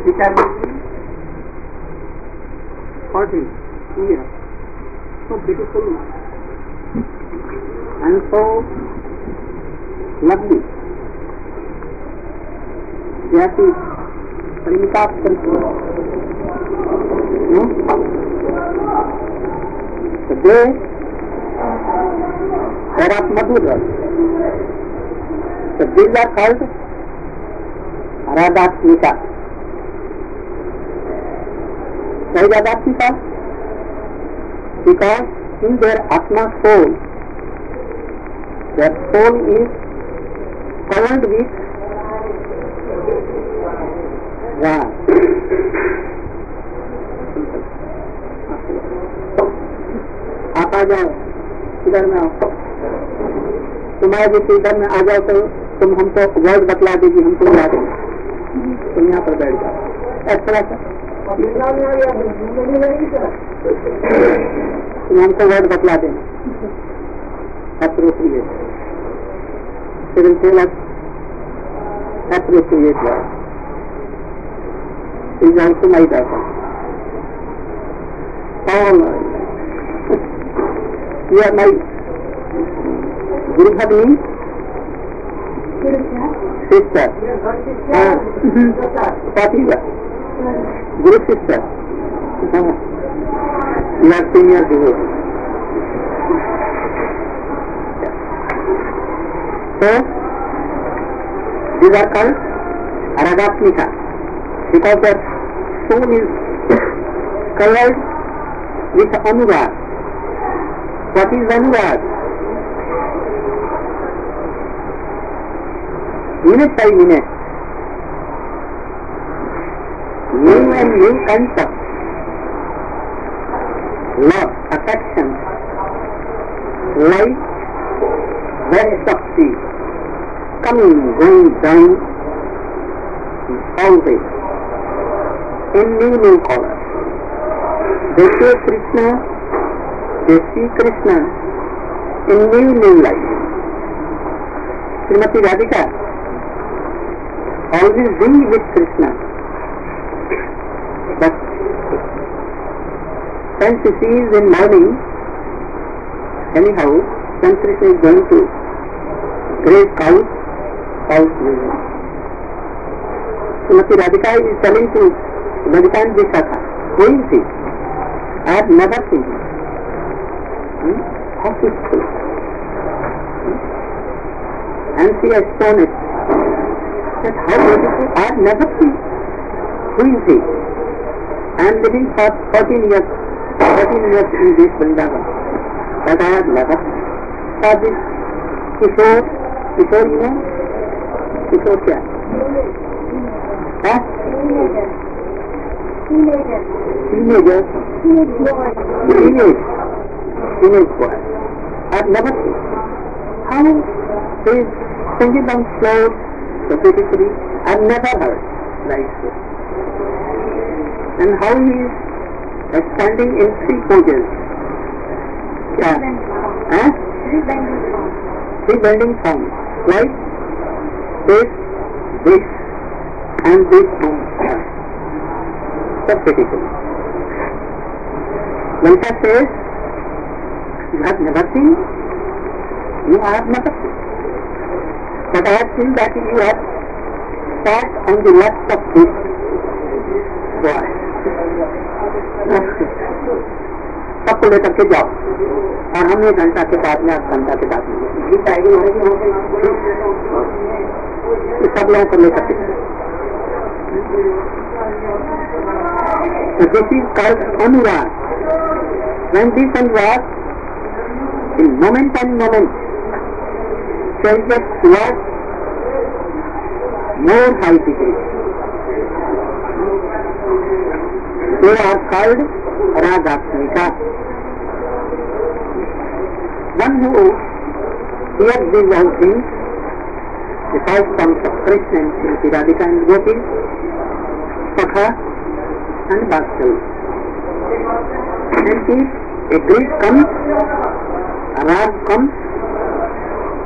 which are between 40 years. So beautiful and so lovely. Jyati Parimita Krishna. So they are of Madhura. So these are called Radhatmika. Why Radhatmika? Because in their Atma soul, their soul is covered with Rad. आप आ जाओ, इधर में आओ। तुम्हारे जैसे इधर में आ जाओ तो तुम हमको वर्ड बतला दीजिए, हमको बता देंगे। तुम यहाँ पर बैठ जाओ। ऐसा तुम हमको वर्ड बतला देना। Appropriate. They will tell us appropriate word. It is also my daughter. All you are my Guru Bhagini sister. Patiya. Guru sister. You are senior Guru. So these are called Radhatmika because their soul is covered with Anurag. What is Anurag? Minute by minute, new and new concepts, love, affection, light, waves of sea, coming, going down, always, in new colors. They see Krishna in new light. Srimati Radhika always being with Krishna, but when she sees in morning, anyhow, when Krishna is going to graze cows milking. Srimati Radhika is telling to Radhika Vishakha, who is he? I have never seen him. How peaceful. And she has shown it. That how beautiful. I have never seen. Who is he? I am living for 14 years in this Vrindavan. But I have never saw this Kishore, you know? Kishore kya? Huh? Teenager. Teenage boy. I have never seen. How he is singing down slow, so beautifully. I have never heard like this. And how he is standing in three poses. Yeah. Huh? Three bending forms. Like this, and this form. So beautiful. Lalita says, you have never seen? You have never seen. But I have seen that you have sat on the left of this boy. सबको लेकर के जाओ और हम 1 घंटा के बाद में 8 घंटा के बाद में सब लोगों को लेकर के this is called Anurag. When this Anurag in moment changes towards more high degrees, they are called Radhatmika. One who hears these all things, the 5 forms of Krishna and Srimati Radhika and Gopis, Sakha and Vatsalya. And if a breeze comes, a rag comes,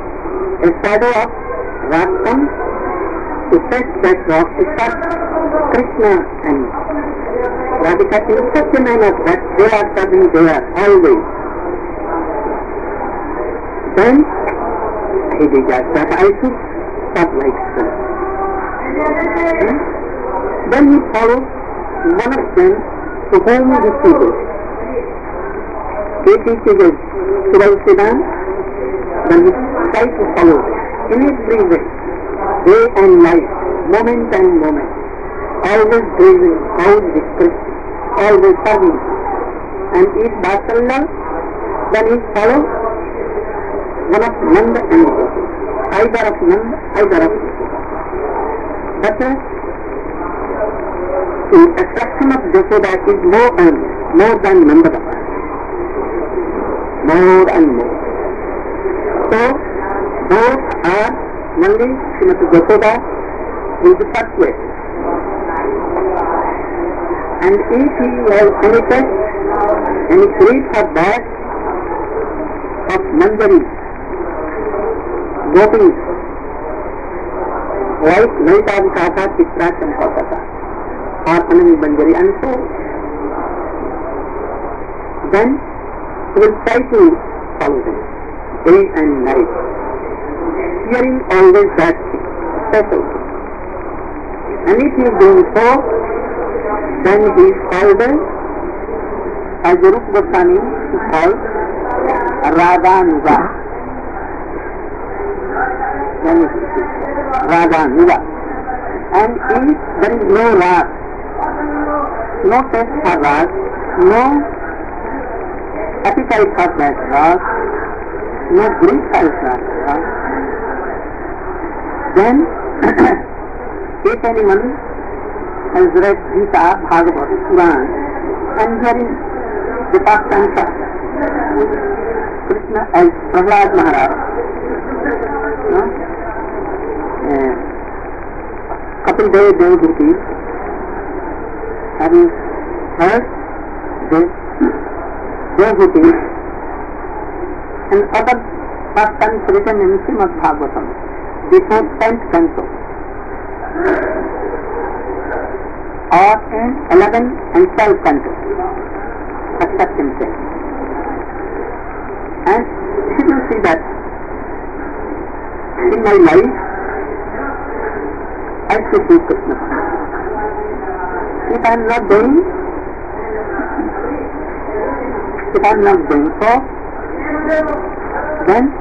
a shadow of rag comes to fetch that rock, to start Krishna and Radhika in such a manner that they are serving there always. Then he decides that I should stop like so. Then he follows one of them to whom he teaches. He teaches Shiva Siddhant, then he tries to follow in every way, day and night, moment and moment, always praising, always expressing, always serving. And if Vatsalya, then he follows one of Nanda and Gopi, either of Nanda, either of Gopi. But the attraction of Jashoda is more than Nanda Baba. More and more. So, both are only Srimati Jashoda in the first way. And if he has any test, any grief or bad of Manjari, Gopis, like Lalita Vikasa, Chitra, Champakata, or Anani Manjari, and so then he will try to follow them day and night, hearing always that special. And if he is doing so, then he is called as Rupa Goswami is called Radhanuga. Then it is Radhanuga. And if there is no Rag, no taste for Rag, no appetite for that Rag, no grief for that Rag, then if anyone has read Gita, Bhagavad, Puran, and hearing the pastimes of Krishna as Prahlad Maharaj, Kapil Dev Devhuti, having heard this Devhuti and other pastimes written in Srimad Bhagavatam, before 10th canto, or in 11th and 12th canto, accept himself. And he will see that in my life I should do Krishna. If I am not doing so, then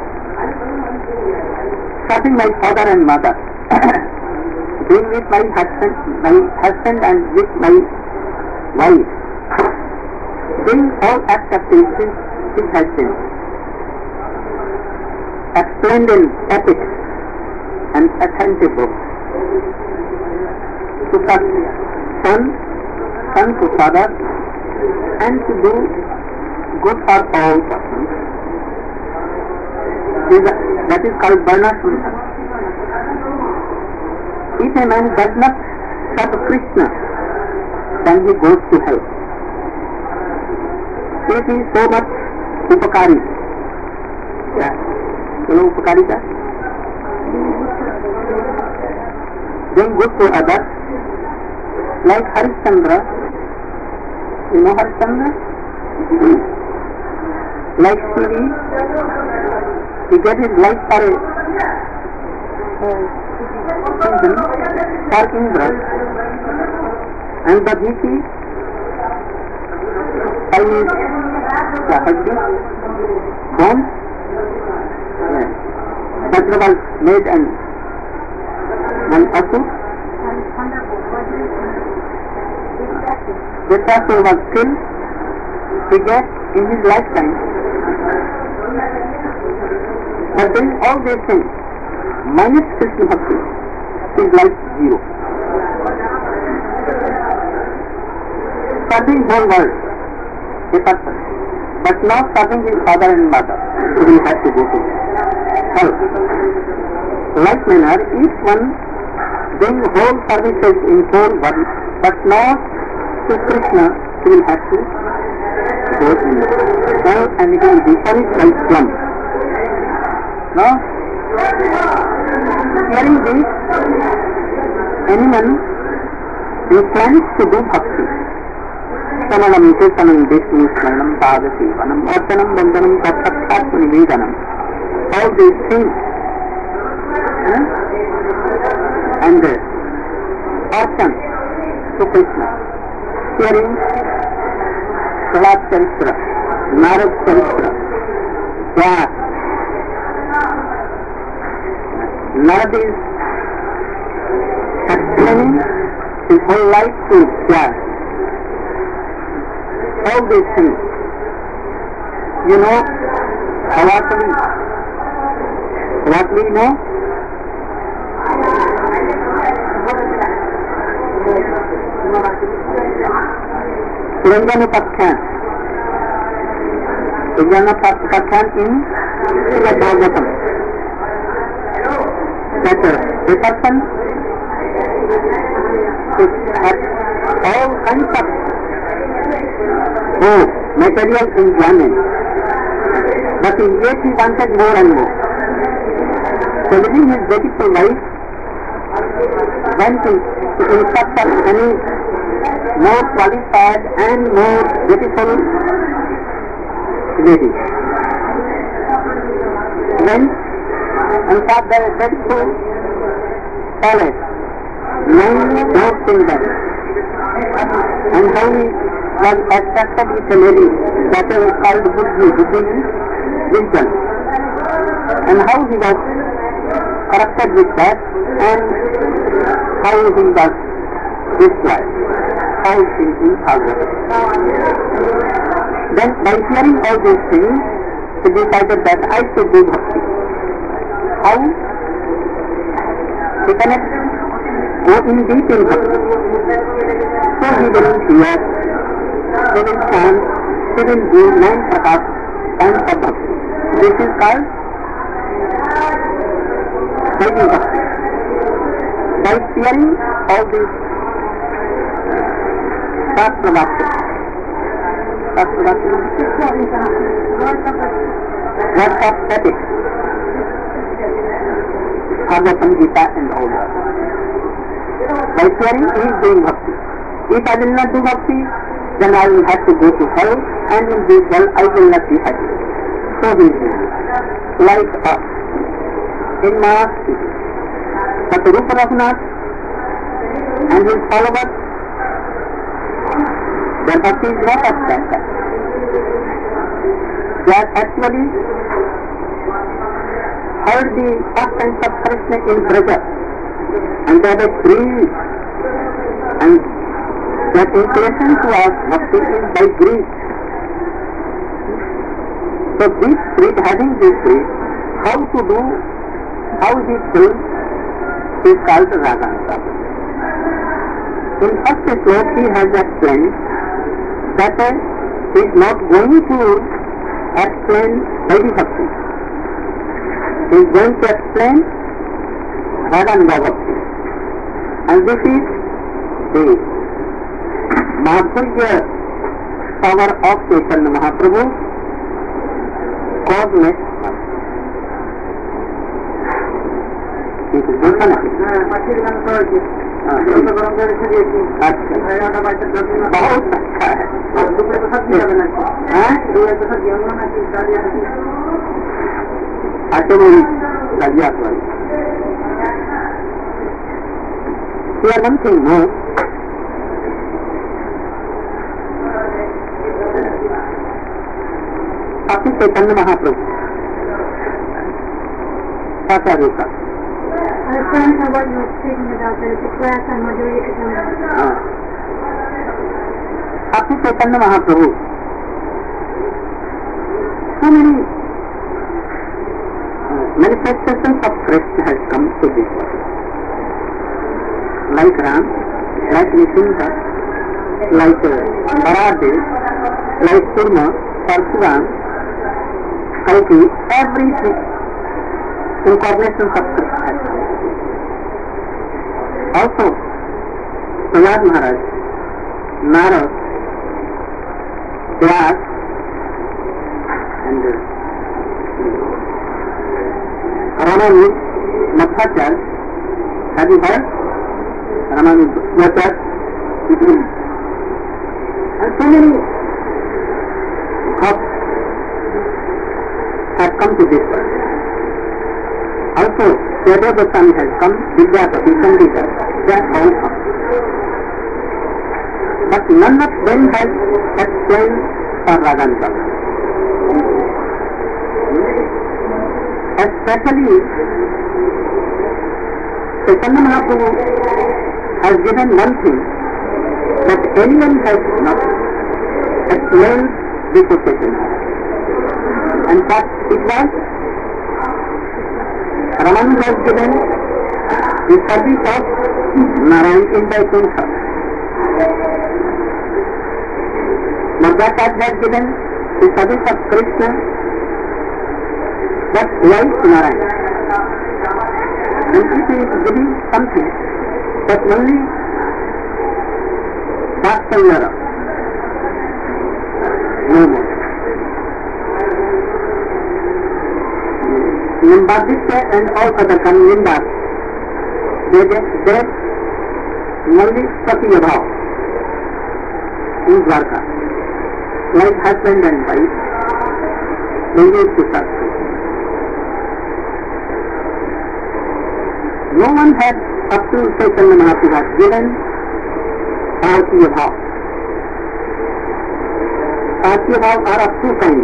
serving my father and mother, being with my husband and with my wife, doing all acts of his husband, explained in epics and authentic books, to serve son to father, and to do good for all persons. That is called Varnashram. If a man does not serve Krishna, then he goes to hell. It is so much upakari. You know upakarita? Doing good to others, like Harishchandra. You know Harishchandra? Like Siri, he gave his life for a reason, for Indra, and the Bhiti, by his husband, bones, Bhadra was made and Asur. Asur was killed. He gave in his lifetime. But doing all these things, minus Krishna Bhakti, his life zero. Serving whole world, a person, but not serving his father and mother, so he has to go to hell. Like manner, each one doing whole services in whole world, but not to Krishna, he will have to go in hell, and it will be punished by slum. No? Hearing this, anyone inclined to do bhakti. Samanam, Kirtanam, Vishnu, Smaranam, Padasevanam, Artanam, Bandhanam, Tathakatma Nivedanam. All these things. And Artan to Krishna. Hearing Prahlad Charitra, Narad Charitra, Vyas. Narad is explaining his whole life to Vyas. All these things. You know, what we know? Puranjanupakhyam. Puranjanupakhyam in Srimad Bhagavatam. That a person has all kinds of material enjoyment, but yet he wanted more and more. So leaving his beautiful wife, went in search of any more qualified and more beautiful lady. Went and saw the beautiful palace, 9 doors in them, and how he was attracted with a lady that was called Buddhi. Buddhi means wisdom, and how he was corrupted with that, and how he was destroyed, how he is forgotten. Then by hearing all these things, he decided that I should do bhakti. How? He cannot go in deep in bhakti. So he will hear, he will chant, he will do 9 prakas kinds of bhakti. This is called Vaidhi Bhakti. By hearing all these Shastra Bhakti, words of ethics, Bhagavatam, Gita and all that. By hearing he is doing bhakti. If I will not do bhakti, then I will have to go to hell, and in this hell I will not be happy. So he is doing like us. In Mahasti, Satarupa Raghunath and his followers, their bhakti is not of that kind. They are actually heard the pastimes of Krishna in Braja, and they were free, and their inclination towards bhakti is by greed. So this greed, having this greed, how to do, how he kills, is called Ragansa. In first slope he has explained that he is not going to explain Vaidhi Bhakti. He is going to explain Ragansa Bhakti. And this is the Madhurya power of Chaitanya Mahaprabhu, causeless. बहुत अच्छा है। आटे में लगिया one thing more. Bhakti Chaitanya Mahaprabhu, Acharya ka. I understand what you were speaking about, there is a class on Madhurya Kadamba. Bhakti Chaitanya Mahaprabhu, so many manifestations of Krishna has come to this world. Like Ram, like Nishinda, like Baradev, like Kurma, Parsuram, Kalki, everything incarnations of Krishna has come. Also, Prahlad Maharaj, Narad, Vyas, and Ramanu, Madhvacharya. Have you heard? Ramanu, Madhvacharya, And so many gods have come to this world. Also, Yadav Goswami has come, Vidyapati, Sandita, they have all come. But none of them has explained for Radhanuga. Especially, Chaitanya Mahaprabhu has given one thing that anyone has not explained before Chaitanya. And that it was Ramana has given the service of Narayan in Vaikuntha. Madhvacharya has given the service of Krishna, but why Narayan? And if he is giving something that only Shastra Europe, no more. Nimbaditya and all other Nimbas, they only Sati Abhav in Dwarka, like husband and wife, they used to serve. No one has up to Chaitanya Mahaprabhu has given Sati Abhav. Sati Abhav are of two kinds.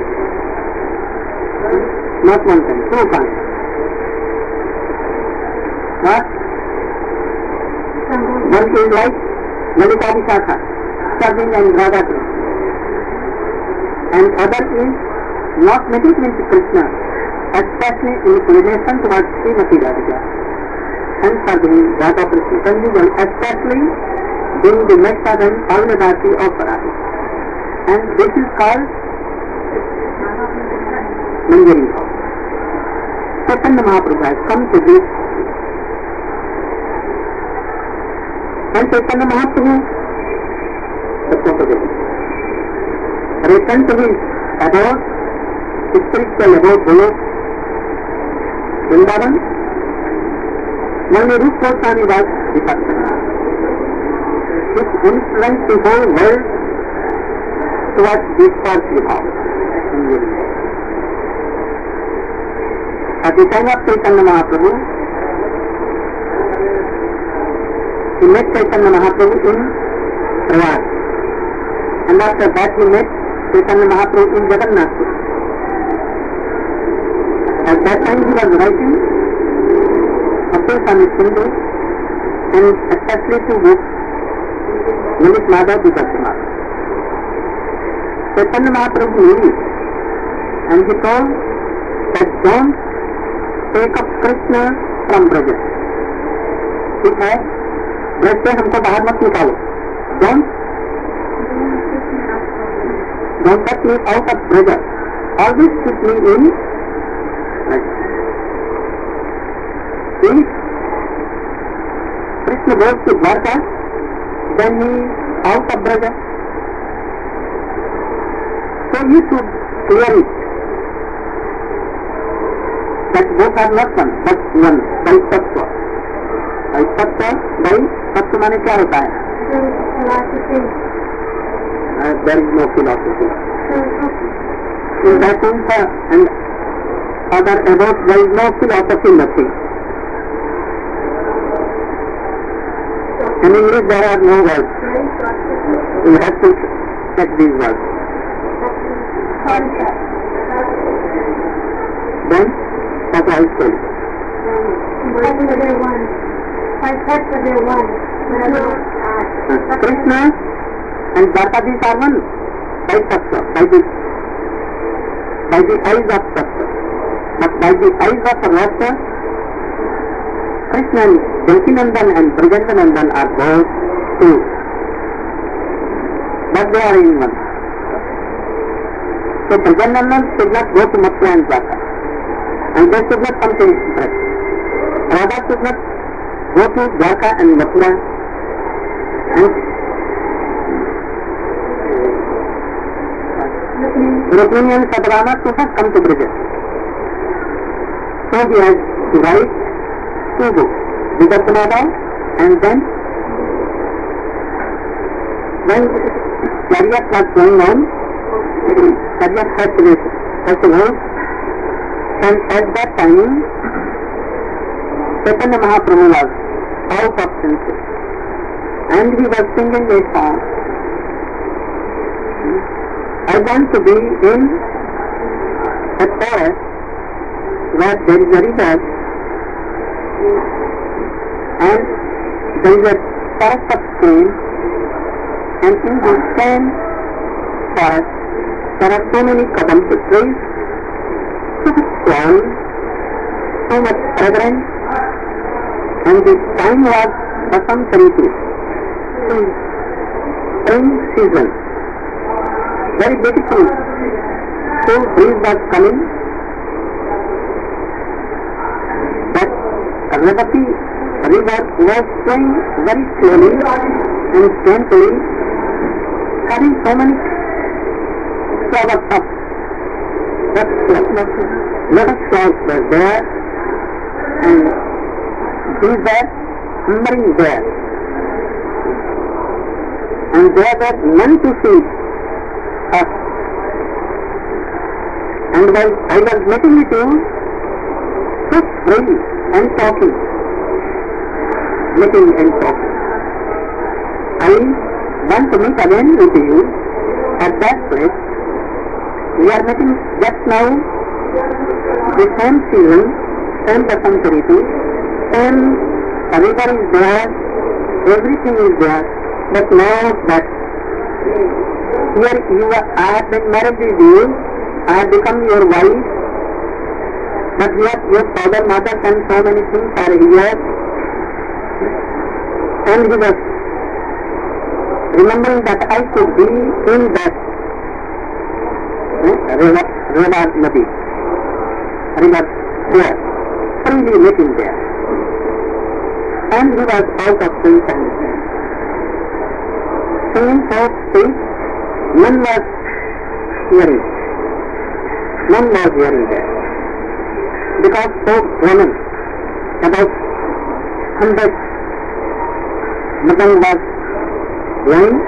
Not one kind, two kinds. One is like Lalita Vishakha, serving and Radha Krishna. And other is not meditating to Krishna, especially in relation towards Srimati Radhika. And serving Radha Krishna conjugal, especially doing the Mekshadhan Pavnadati of Radha. And this is called Manjari Bhav. Chaitanya Mahaprabhu has come to this. And Chaitanya Mahaprabhu, written to his about spiritual about Golok, Vrindavan, only Rupa Goswami was the person. Which influenced the whole world towards this Sati Bhav. At the time of Chaitanya Mahaprabhu, he met Chaitanya Mahaprabhu in Prayag. And after that he met Chaitanya Mahaprabhu in Jagannath Puri. At that time he was writing Apurusami Sindhu and especially two books, Lalit Madhav Vipassana. Chaitanya Mahaprabhu knew it and he told that don't take up Krishna from Braja. ठीक है, ब्रज से हमको बाहर मत निकालो. Don't cut me out of Braja. Always keep me in Braja. If Krishna goes to Dwarka, then he is out of Braja. So you should clear it. That both are not one, but one, by Tattva. By Tattva, by Tattva माने क्या होता है? There is no philosophy. In Vaikuntha and other abodes, there is no philosophy, nothing. In English there are no words. You have to check these words. Then, that's how it's called. Krishna and Dwarkadis are one by Tattva, by the eyes of Tattva. But by the eyes of Rasa, Krishna and Devkinandan and Brajandanandan are both two. But they are in one. So Brajandandan should not go to Mathura and Dwarka. And they should not come to Braj. Radha should not go to Dwarka and Mathura. And Rukmini and Sadrama should not come to Braj. So he has to write two books, Vipassana and then when chariot was going on, chariot had to wait, and at that time, Chaitanya Mahaprabhu was out of senses, and he was singing a song. I want to be in a forest where there is a river, and there is a forest of cane, and in this same forest there are so many kadampa trees, so much flowering, so much fragrance, and the time was Basant Ritu, spring season. Very beautiful. Cool breeze was coming. But Revati river was flowing very slowly and gently, having so many flowers up. But lot of flowers were there, and these were humming there. And there were none to see us. And while I was meeting with you, so free and talking, meeting and talking, I want to meet again with you at that place. We are meeting just now, the same season, same Basant Ritu, same river is there, everything is there, but now that here I have been married with you, I have become your wife, but yet your father, mother and so many things are here. And he was remembering that I should be in that river Nadi, river there, freely living there. And he was out of sense and singing so sweet. None was hearing. None was hearing there. Because so women, about 100 Madan was going,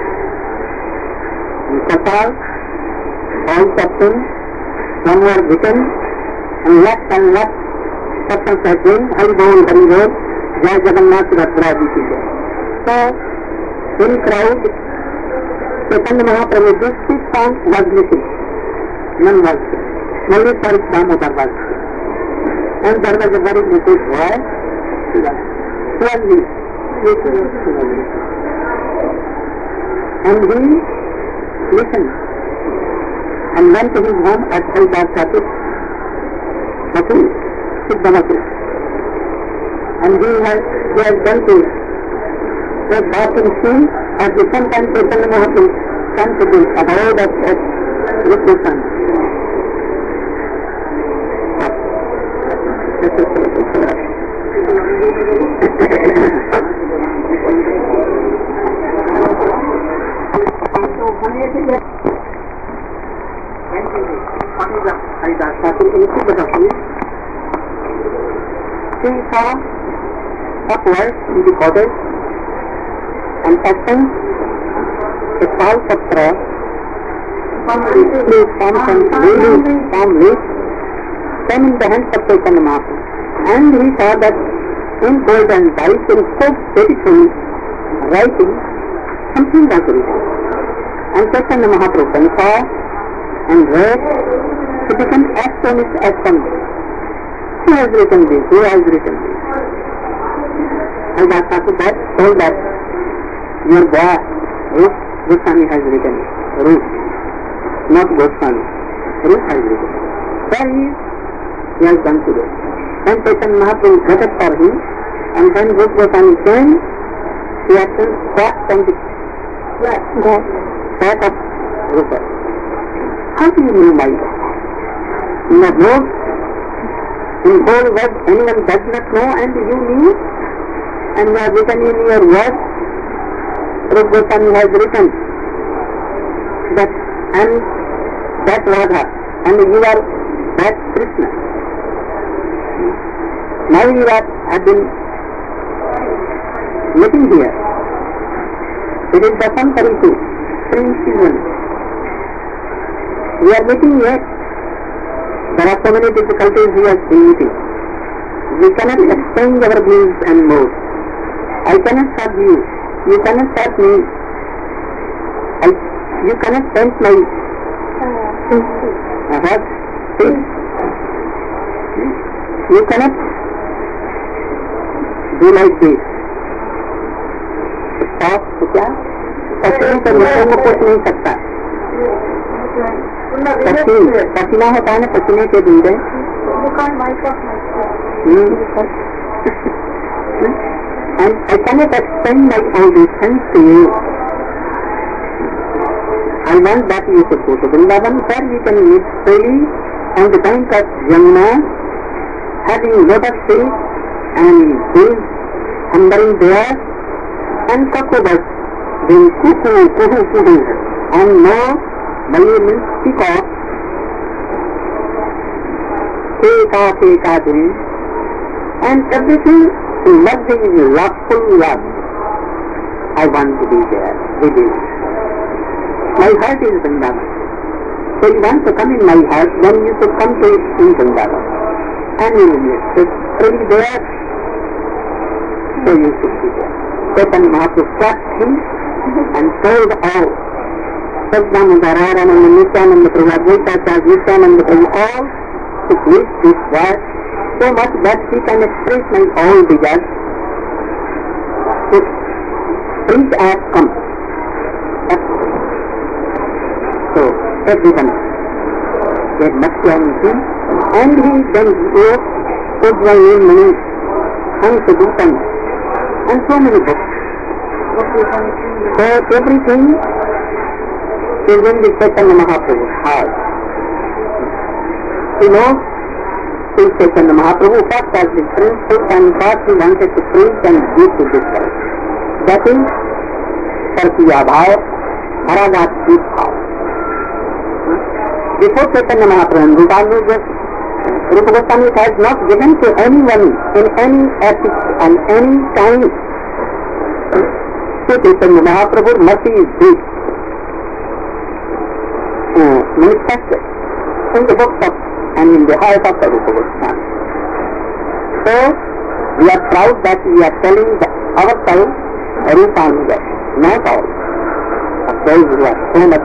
Kapal, all captain, some were written, and left, persons are doing, Hari Bol, Jai Jagannath Ratra Ji. So, in crowd, Chaitanya Mahaprabhu, this song was missing. None was there. Only for Damodar was there. And there was a very little boy, Shivaji. And he listened and went to his home at Haridar Thakur, Siddhamatu. And he has done to a bathing scene at the same time Chaitanya Mahaprabhu came to the abode of Krishna. She saw upwards in the cottage and touching a tall patra from leaves came in the hands of Chaitanya Mahaprabhu. And he saw that in gold and white, in so beautiful writing, something was written. And Chaitanya Mahaprabhu saw and read, he became astonished as some. Who has written this? Who has written this? And Thakur told that your boy, Rup Goswami has written it. Rup, not Goswami. Rup has written it. Where he has done today. Then Chaitanya Mahaprabhu got up for him, and when Rup Goswami came, he actually sat on the flat of Rupa. How do you know my God? In the world, in whole world, anyone does not know, and you knew, and you have written in your words, Rupa Goswami has written that, and that Radha, and you are that Krishna. Now you have been living here. It is Basant Ritu. experience is one. We are meeting yet. There are so many difficulties we are meeting. We cannot exchange our views and modes. I cannot serve you. You cannot serve me. You cannot sense my what? You cannot do like this. Stop. तो क्या? पसीने से लोगों को कुछ नहीं सकता. पसीना होता है ना, पसीने के बूंदे. And I cannot explain my all these things to you. I want that you should go to Vrindavan, where we can meet freely on the bank of Yamuna, having lotus feet and bees thundering there, and cockroaches being cuckoo, cuckoo, cuckoo, and no Mayur peacock, Keka doing, and everything loving loveful love. I want to be there with you. My heart is Vrindavan. So you want to come in my heart, then you should come to it in Vrindavan. And you will be really there. So you should be there. Chaitanya Mahaprabhu clapped him and told all. Sadgurudara Radhananda, Nityananda Prabhu, Advaitacharya, Nityananda Prabhu, all to preach this word so much that he can express my all desires. So preach as come. So everyone gave mercy on him, and he then wrote Udvayini Mani, Hansadutam, and so many books. So everything is in the Chaitanya Mahaprabhu's heart. You know, Sri Chaitanya Mahaprabhu first has the principle and first he wanted to preach and give to this world. That is Sarkiya Bhav, Haragat Deep Bhav. Before Chaitanya Mahaprabhu, Rupa Goswami has not given to anyone in any epoch and any time. So Chaitanya Mahaprabhu's mercy is deep, manifested in the books of and in the heart of the Rupa Goswami. So we are proud that we are telling ourselves Rupanuga, not all of those who are so much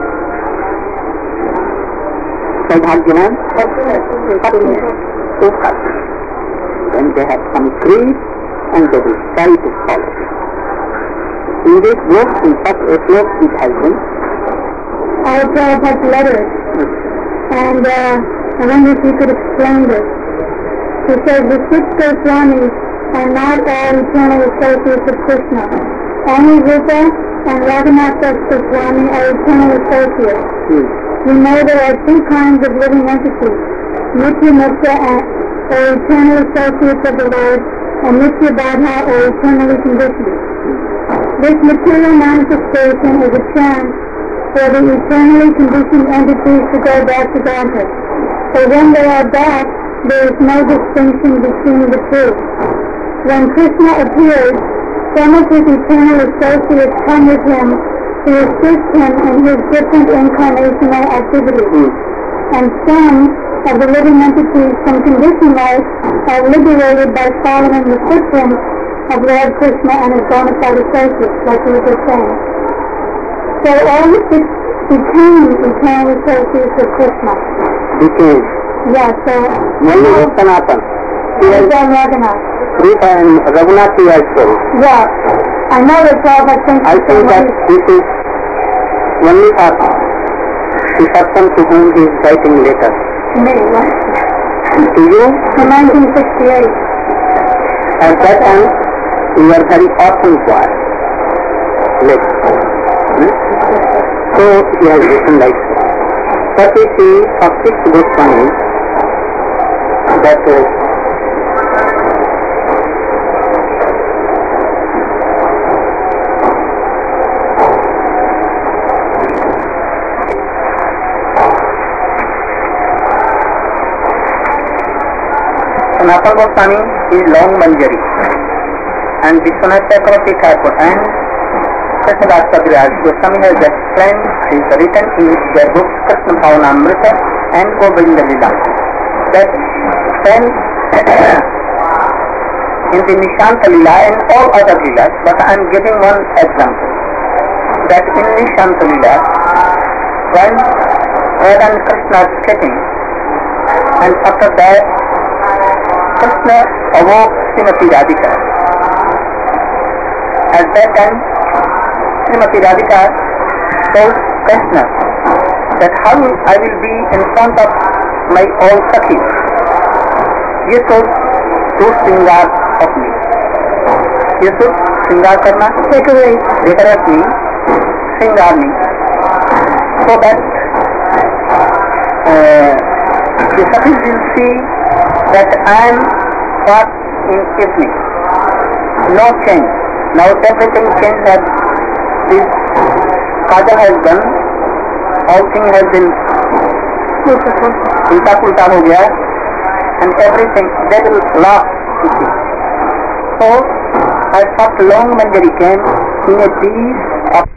Saubhagyavan, when they have some creed and they will try to follow. In this book, in such a book, it has been. Our Prabhupada's letters, and I wonder if you could explain this. He says the six Goswamis are not all eternal associates of Krishna. Only Rupa and Raghunath Goswami are eternal associates. We know there are two kinds of living entities, Nitya Mukta or eternal associates of the Lord, and Nitya Badha or eternally conditioned. This material manifestation is a chance for the eternally conditioned entities to go back to Godhead. So when they are back, there is no distinction between the two. When Krishna appears, some of his eternal associates come with him to assist him in his different incarnational activities. And some of the living entities from conditioned life are liberated by following the footprints of Lord Krishna and his bona fide associates, like we were saying. So all the six became eternal associates of Krishna. Became? Yeah, so... Only Sanatan. Raghunath. Rupa and Raghunath also. Yeah. I know that Prabhupada thinks... I think that this is only for the person to whom he is writing letters. Me, what? To you? In 1968. At that time, you are very often quiet. So he has written like this. But we see of six Goswamis that Sanatana Goswami is long Manjari and Vishwanath Chakravarti Thakur and Krishnadas Kaviraj Goswami has explained, is written in their books Krishna Bhavanamrita and Govinda Lila, that when in the Nishanta Lila and all other Lilas, but I am giving one example, that in Nishanta Lila, when Radha and Krishna are sleeping, and after that Krishna awoke Srimati Radhika. At that time, Srimati Radhika told Krishna that how I will be in front of my all Sakhis. You should do Sringar of me. You should Sringar karna, decorate me, Sringar me, so that the Sakhis will see that I am what in evening. No change. Now everything changed, that this Kajal has done, all things has been ulta ho gaya, and everything, they will laugh to see. So I thought long Manjari came in a piece of